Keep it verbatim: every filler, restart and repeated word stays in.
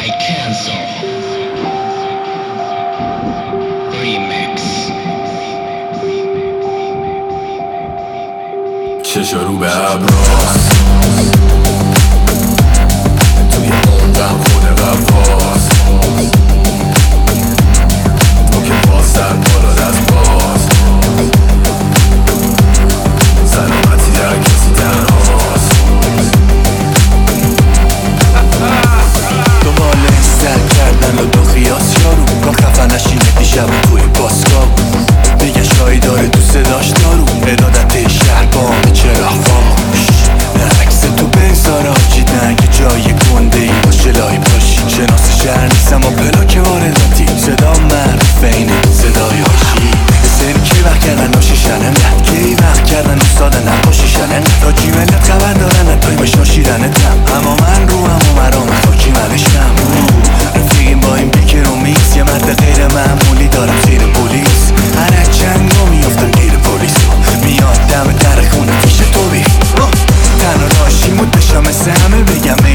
چشا رو به ابراز توی موندم خود قواز تو که باز سر بالا دست باز سلامتی در کسی تنهاست دنبال سر کردن و دو خیاس یارو کار خفه نشینه دیشب توی باسکا میگه شایی داره تو صداش دارو ارادت شهر با همه چرا خاموش عکس تو بگذار آجید نگه جای گنده ای باشه لای باشی شناس شهر نیستم و پلاک وارداتی صدا معروف اینه صدای هاشی سری که وقت کردن ناشی شنم کی وقت کردن استاد نقاشی شنم راجی ملت خبر دارن اتایی بشنا شیرنتم اما من رو همو مرام خاکی منشتم رفیقیم با این بیکر و میکس یه مرد غیر معمولی دارم زیر پولیس هر چند رو میافتم گیر پولیس میاد دم در خونه پیش تو بی تنها راشی مود بشم مثل همه بگم